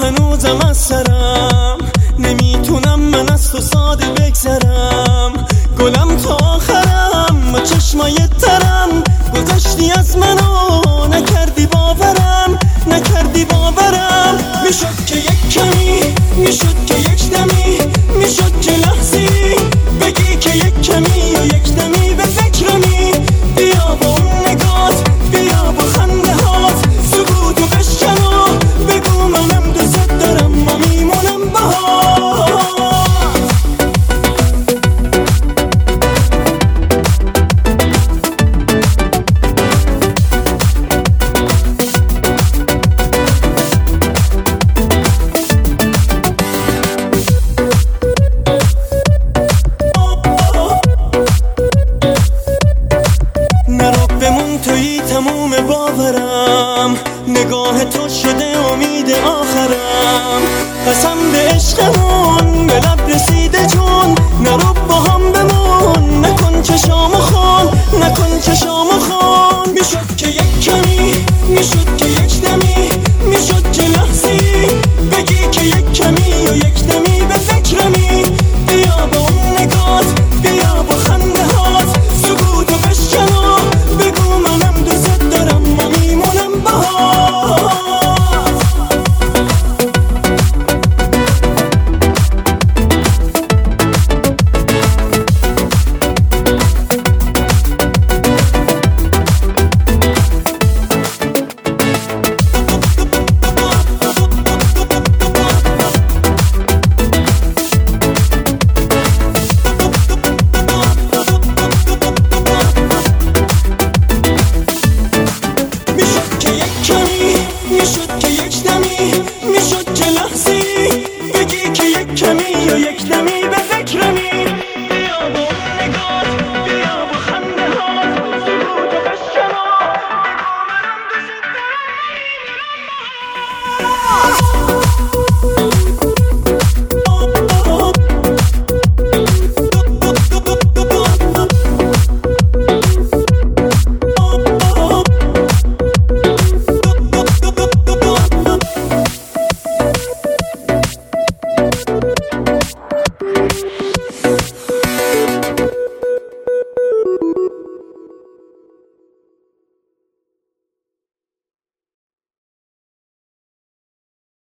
هنوزم از سرم، نمیتونم من از تو ساده بگذرم. گلم تا آخرم با چشمای ترم، گذشتی از منو نکردی باورم، نکردی باورم. میشد که یک کمی، میشد که یک دمی، میشد که لحظی بگی که یک کمی و یک دمی به فکرمی. بیا با اون نگات، بیا با خنده هات، سکوتو بشکن و بگو منم دوست دارم، ما میمونم باهات. تویی تموم باورم، نگاه تو شده امید آخرم. قسم به عشقمون به لب رسیده جون، نرو با هم بمون، نکن چشامو خون، نکن چشامو